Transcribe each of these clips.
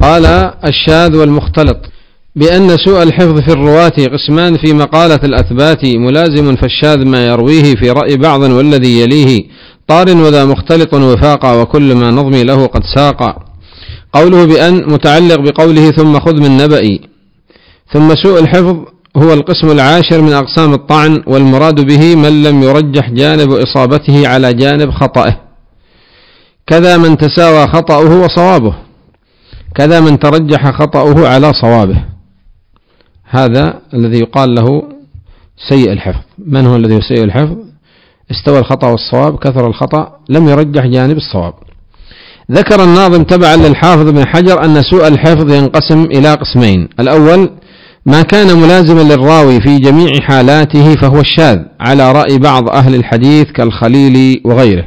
قال الشاذ والمختلط بأن سوء الحفظ في الرواة قسمان في مقالة الأثبات ملازم فالشاذ ما يرويه في رأي بعض والذي يليه طار وذا مختلط وفاقا وكل ما نظمي له قد ساقا. قوله بأن متعلق بقوله ثم خذ من نبئي. ثم سوء الحفظ هو القسم العاشر من أقسام الطعن والمراد به من لم يرجح جانب إصابته على جانب خطأه، كذا من تساوى خطأه وصوابه، كذا من ترجح خطأه على صوابه. هذا الذي يقال له سيء الحفظ. من هو الذي سيء الحفظ؟ استوى الخطأ والصواب، كثر الخطأ، لم يرجح جانب الصواب. ذكر الناظم تبعا للحافظ ابن حجر أن سوء الحفظ ينقسم إلى قسمين: الأول ما كان ملازما للراوي في جميع حالاته فهو الشاذ على رأي بعض أهل الحديث كالخليل وغيره.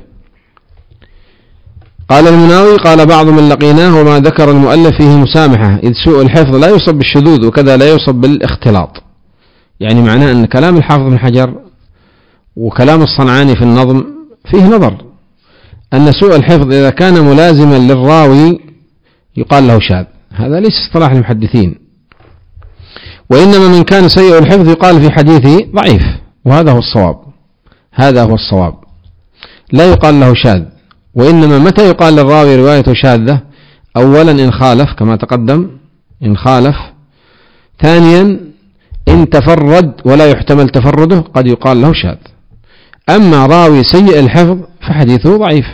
قال المناوي قال بعض من لقيناه وما ذكر المؤلف فيه مسامحة، إذ سوء الحفظ لا يصب بالشذوذ وكذا لا يصب بالاختلاط. يعني معناه أن كلام الحافظ بن حجر وكلام الصنعاني في النظم فيه نظر، أن سوء الحفظ إذا كان ملازما للراوي يقال له شاذ، هذا ليس اصطلاح المحدثين، وإنما من كان سيء الحفظ يقال في حديثه ضعيف، وهذا هو الصواب، هذا هو الصواب، لا يقال له شاذ. وإنما متى يقال للراوي روايته شاذة؟ أولا إن خالف كما تقدم، إن خالف. ثانيا إن تفرد ولا يحتمل تفرده قد يقال له شاذ. أما راوي سيء الحفظ فحديثه ضعيف.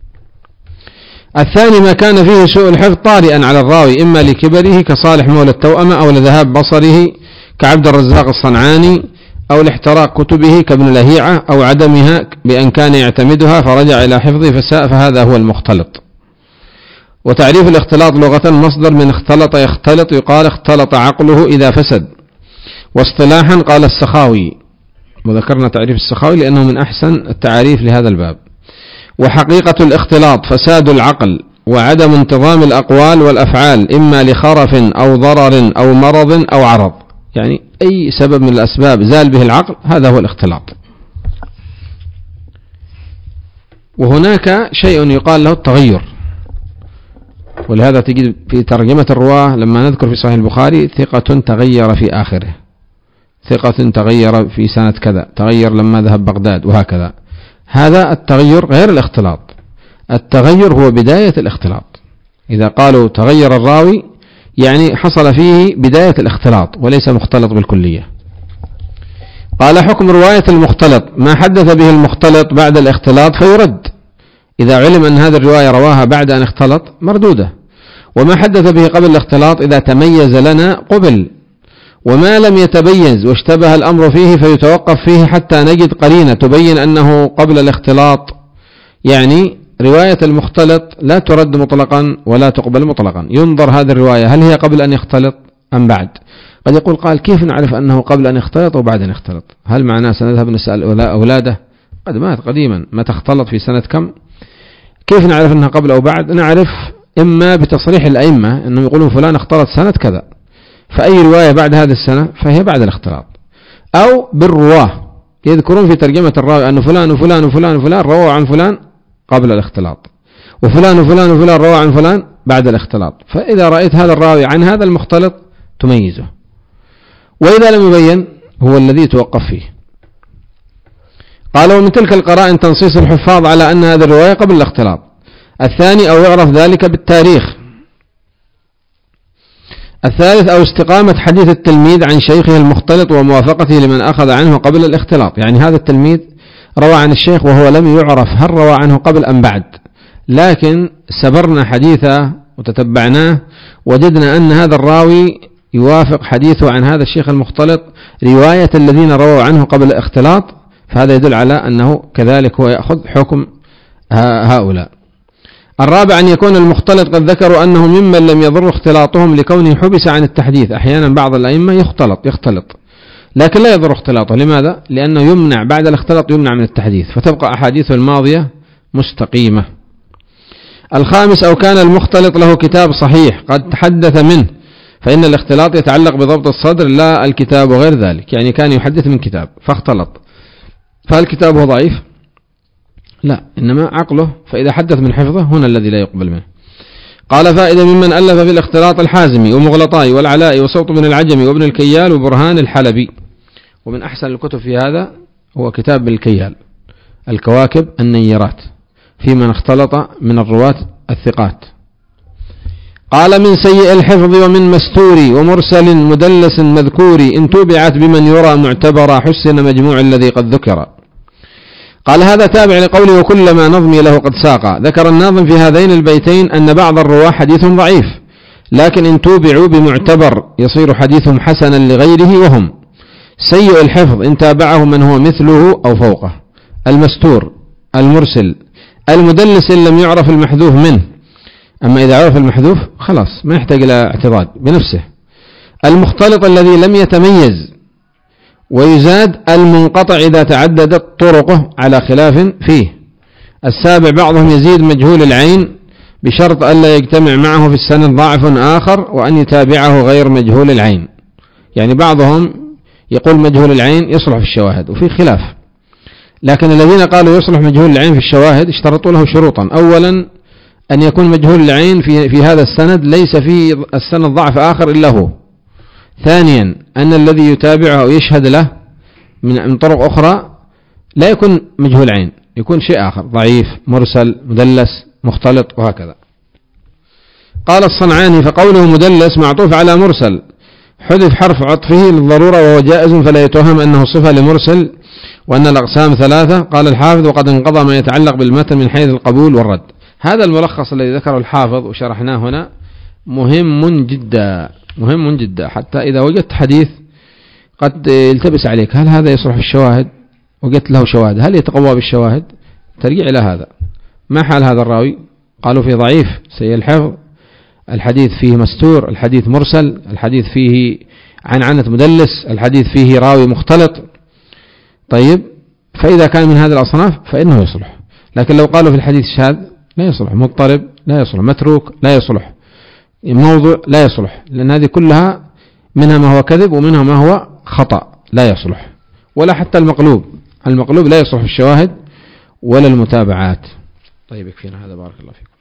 الثاني ما كان فيه سوء الحفظ طارئا على الراوي إما لكبره كصالح مولى التوأمة، أو لذهاب بصره كعبد الرزاق الصنعاني، أو لاحتراق كتبه كابن لهيعة، أو عدمها بأن كان يعتمدها فرجع إلى حفظه فساء، فهذا هو المختلط. وتعريف الاختلاط لغة مصدر من اختلط يختلط، يقال اختلط عقله إذا فسد. واصطلاحا قال السخاوي، وذكرنا تعريف السخاوي لأنه من أحسن التعريف لهذا الباب: وحقيقة الاختلاط فساد العقل وعدم انتظام الأقوال والأفعال إما لخرف أو ضرر أو مرض أو عرض، يعني أي سبب من الأسباب زال به العقل، هذا هو الاختلاط. وهناك شيء يقال له التغير، ولهذا تجد في ترجمة الرواة لما نذكر في صحيح البخاري ثقة تغير في آخره، ثقة تغير في سنة كذا، تغير لما ذهب بغداد، وهكذا. هذا التغير غير الاختلاط. التغير هو بداية الاختلاط. إذا قالوا تغير الراوي يعني حصل فيه بداية الاختلاط وليس مختلط بالكلية. قال حكم رواية المختلط ما حدث به المختلط بعد الاختلاط فيرد، إذا علم أن هذه الرواية رواها بعد أن اختلط مردودة. وما حدث به قبل الاختلاط إذا تميز لنا قبل، وما لم يتبيز واشتبه الأمر فيه فيتوقف فيه حتى نجد قرينة تبين أنه قبل الاختلاط. يعني رواية المختلط لا ترد مطلقا ولا تقبل مطلقا، ينظر هذه الرواية هل هي قبل أن يختلط أم بعد. قد يقول قال كيف نعرف أنه قبل أن يختلط وبعد أن يختلط؟ هل معناه سنذهب نسأل أولاده؟ قد مات قديما، متى اختلط في سنة كم؟ كيف نعرف أنها قبل أو بعد؟ نعرف إما بتصريح الأئمة أنهم يقولون فلان اختلط سنة كذا، فأي رواية بعد هذه السنة فهي بعد الاختلاط، أو بالرواه يذكرون في ترجمة الراوي أن فلان وفلان وفلان وفلان رووا عن فلان قبل الاختلاط، وفلان وفلان وفلان رووا عن فلان بعد الاختلاط، فإذا رأيت هذا الراوي عن هذا المختلط تميزه، وإذا لم يبين هو الذي توقف فيه. قال ومن تلك القرائن تنصيص الحفاظ على أن هذه الرواية قبل الاختلاط. الثاني أو يعرف ذلك بالتاريخ. الثالث أو استقامة حديث التلميذ عن شيخه المختلط وموافقته لمن أخذ عنه قبل الاختلاط، يعني هذا التلميذ روى عن الشيخ وهو لم يعرف هل روى عنه قبل أم بعد، لكن سبرنا حديثه وتتبعناه وجدنا أن هذا الراوي يوافق حديثه عن هذا الشيخ المختلط رواية الذين رووا عنه قبل الاختلاط، فهذا يدل على أنه كذلك هو يأخذ حكم هؤلاء. الرابع أن يكون المختلط قد ذكروا أنه ممن لم يضر اختلاطهم لكونه حبس عن التحديث. أحيانا بعض الأئمة يختلط لكن لا يضر اختلاطه، لماذا؟ لأنه يمنع بعد الاختلاط، يمنع من التحديث، فتبقى أحاديثه الماضية مستقيمة. الخامس أو كان المختلط له كتاب صحيح قد تحدث منه، فإن الاختلاط يتعلق بضبط الصدر لا الكتاب وغير ذلك، يعني كان يحدث من كتاب فاختلط، فهل كتابه ضعيف؟ لا، إنما عقله، فإذا حدث من حفظه هنا الذي لا يقبل منه. قال فائدة ممن ألف في الاختلاط الحازمي ومغلطاي والعلاء وصوت بن العجمي وابن الكيال وبرهان الحلبي. ومن أحسن الكتب في هذا هو كتاب ابن الكيال الكواكب النيرات في من اختلط من الرواة الثقات. قال من سيء الحفظ ومن مستوري ومرسل مدلس مذكوري إن توبعت بمن يرى معتبرا حسن مجموع الذي قد ذكر. قال هذا تابع لقوله وكلما نظمي له قد ساقا. ذكر الناظم في هذين البيتين أن بعض الرواة حديث ضعيف، لكن إن توبعوا بمعتبر يصير حديثهم حسنا لغيره، وهم سيء الحفظ إن تابعه من هو مثله أو فوقه، المستور، المرسل، المدلس إن لم يعرف المحذوف منه، أما إذا عرف المحذوف خلاص ما يحتاج إلى اعتضاد بنفسه، المختلط الذي لم يتميز، ويزاد المنقطع إذا تعددت طرقه على خلاف فيه. السابع بعضهم يزيد مجهول العين بشرط ألا يجتمع معه في السند ضعف آخر وأن يتابعه غير مجهول العين. يعني بعضهم يقول مجهول العين يصلح في الشواهد وفي خلاف، لكن الذين قالوا يصلح مجهول العين في الشواهد اشترطوا له شروطا. أولا أن يكون مجهول العين في هذا السند ليس في السند ضعف آخر إلا هو. ثانيا أن الذي يتابعه أو يشهد له من طرق أخرى لا يكون مجهول عين، يكون شيء آخر ضعيف، مرسل، مدلس، مختلط، وهكذا. قال الصنعاني فقوله مدلس معطوف على مرسل حذف حرف عطفه للضرورة وهو جائز فلا يتوهم أنه صفة لمرسل وأن الأقسام ثلاثة. قال الحافظ وقد انقضى ما يتعلق بالمتن من حيث القبول والرد. هذا الملخص الذي ذكره الحافظ وشرحناه هنا مهم جدا، مهم جدا، حتى إذا وجدت حديث قد يلتبس عليك هل هذا يصلح في الشواهد، وجدت له شواهد هل يتقوى بالشواهد، ترجع إلى هذا. ما حال هذا الراوي؟ قالوا فيه ضعيف سيء الحفظ، الحديث فيه مستور، الحديث مرسل، الحديث فيه عنعنة مدلس، الحديث فيه راوي مختلط. طيب فإذا كان من هذه الأصناف فإنه يصلح، لكن لو قالوا في الحديث شاذ لا يصلح، مضطرب لا يصلح، متروك لا يصلح، موضوع لا يصلح، لأن هذه كلها منها ما هو كذب ومنها ما هو خطأ لا يصلح. ولا حتى المقلوب لا يصلح في الشواهد ولا المتابعات. طيب يكفينا هذا، بارك الله فيكم.